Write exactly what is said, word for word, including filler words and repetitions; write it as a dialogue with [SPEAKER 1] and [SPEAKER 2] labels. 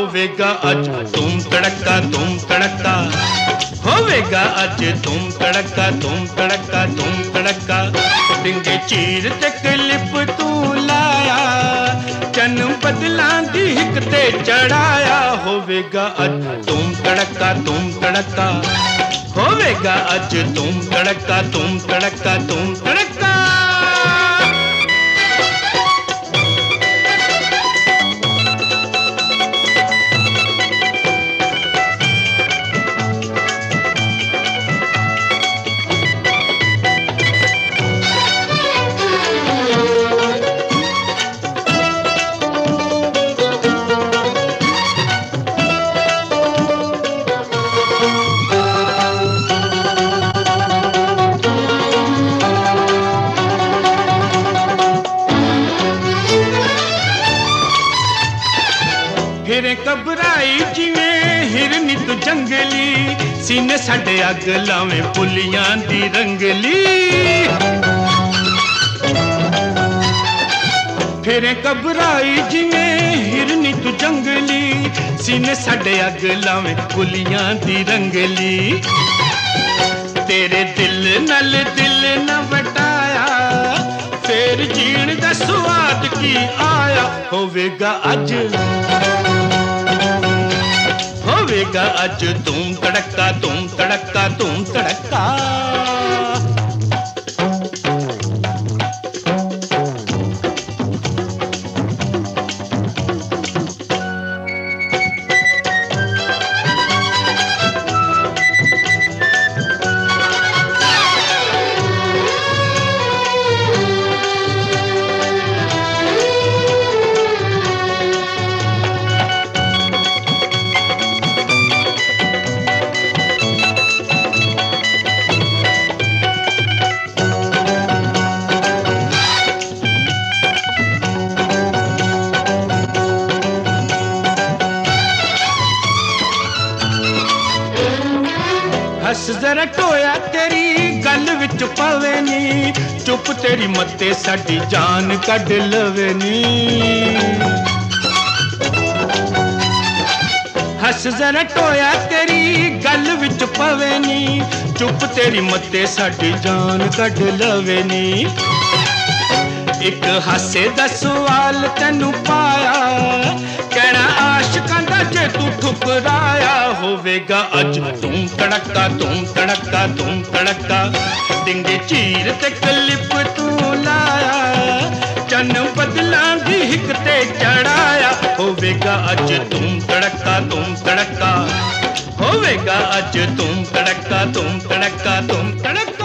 [SPEAKER 1] होवेगा अज तुम तड़का तुम तड़का, होवेगा अज तुम तड़का तुम तड़का तुम तड़का। डिंगे चीर ते क्लिप तू लाया, चन बदलां दी हिक ते चढ़ाया। होवेगा अज तुम तड़का तुम तड़का, होवेगा अज तुम तड़का तुम तड़का तुम तड़का। फिरे घबराई जिवें हिरनी तू जंगली, सीने साडे अग लावें पुलियां दी रंगली। फिरे घबराई जिवें हिरनी तू जंगली, सीने साडे अग लावें पुलियां दी रंगली। तेरे दिल नल दिल न वटाया, फिर जीण दा स्वाद की आया। होवेगा अज होवेगा अज तुम तड़का तुम तड़का तुम तड़का। हस जरा टोया तेरी गल विच पवे नी, चुप तेरी मत्ते साडी जान कढ लवे नी। हस जरा टोया तेरी गल विच पवे नी, चुप तेरी मत्ते साडी जान कढ लवे नी। एक हासे दा सवाल तैनू पाया, कहना आशिकां दा जे तू ठुकराया। होवेगा अज तुम तड़का तुम तड़का तुम तड़का। डिंगे चीर ते क्लिप तू लाया, चन बदलां दी हिक ते चढ़ाया। होवेगा अज तुम तड़का तुम तड़का, होवेगा अज तुम तड़का तुम तड़का तुम तड़का।